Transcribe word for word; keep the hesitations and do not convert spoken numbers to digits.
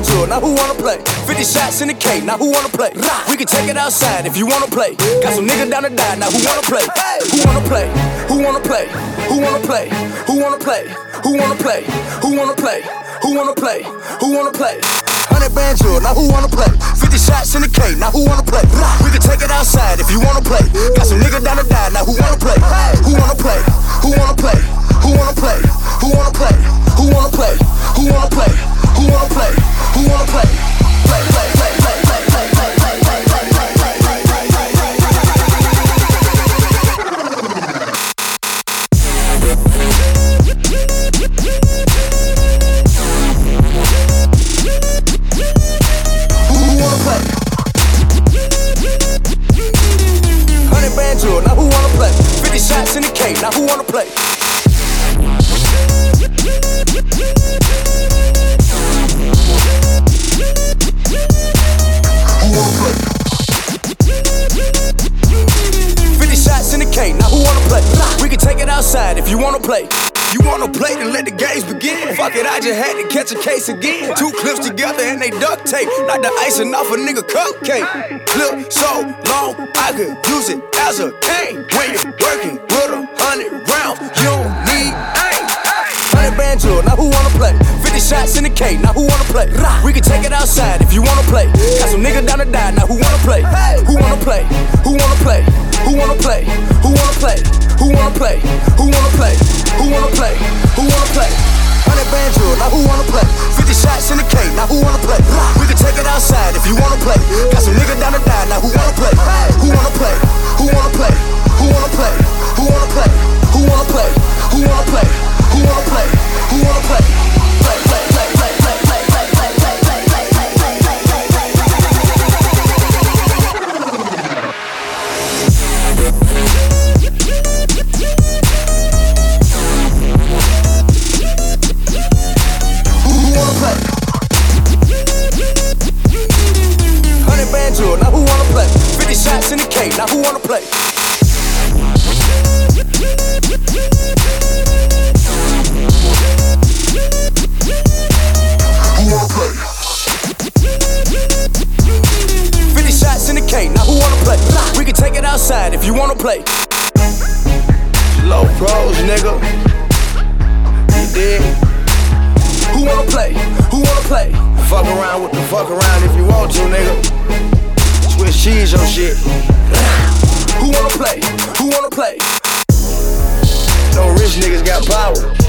jewel, now who wanna play? fifty shots in the cake, now who wanna play? We can take it outside if you wanna play. Got some niggas down to die, now who wanna play? Who wanna play? Who wanna play? Who wanna play? Who wanna play? Who wanna play? Who wanna play? Who wanna play? Who wanna play? Hundred band jewel, now who wanna play? fifty shots in the cake, now who wanna play? We can take it outside if you wanna play. Got some niggas down to die, now who wanna play? Who wanna play? Who wanna play? Who wanna play? Who wanna play? Who wanna play? Who wanna play? Who wanna play? Who wanna play? Play, play, play, play, play, play, play, play, play, play, play, play, play, play, Who wanna play? Hundred band jewel, now who wanna play? fifty shots in the cake, now who wanna play? fifty shots in the cake, now who wanna play? We can take it outside if you wanna play. You wanna play, then let the games begin. Fuck it, I just had to catch a case again. Two clips together and they duct tape, like the icing off a nigga cupcake. Clip so long, I could use it as a cane. When you're working with a hundred rounds, you don't need aim. Hundred band jewel, now who wanna play? fifty shots in the cake, now who wanna play? We can take it outside if you wanna play. Got some niggas down to die, now who wanna play? Who wanna play? Who wanna play? Who wanna play? Who wanna play? Who wanna play? Who wanna play? Who wanna play? Who wanna play? Hundred band jewel, now who wanna play? fifty shots in the cake, now who wanna play? We can take it outside if you wanna play. Got some niggas down to die, now who wanna play? Who wanna play? Who wanna play? Who wanna play? Who wanna play? Who wanna play? Who wanna play? Who wanna play? Who wanna play? Play, play, play, play, play, play, play, play, play, play, play, play, play, play, play, play, play. Hundred band jewel, now who wanna play? fifty shots in the cake, now who wanna play? Who wanna play? fifty shots in the cake, now who wanna play? We can take it outside if you wanna play. Low pros, nigga. You dig? Who wanna play? Who wanna play? Fuck around with the fuck around if you want to, nigga. Switch cheese your shit. Who wanna play? Who wanna play? No rich niggas got power.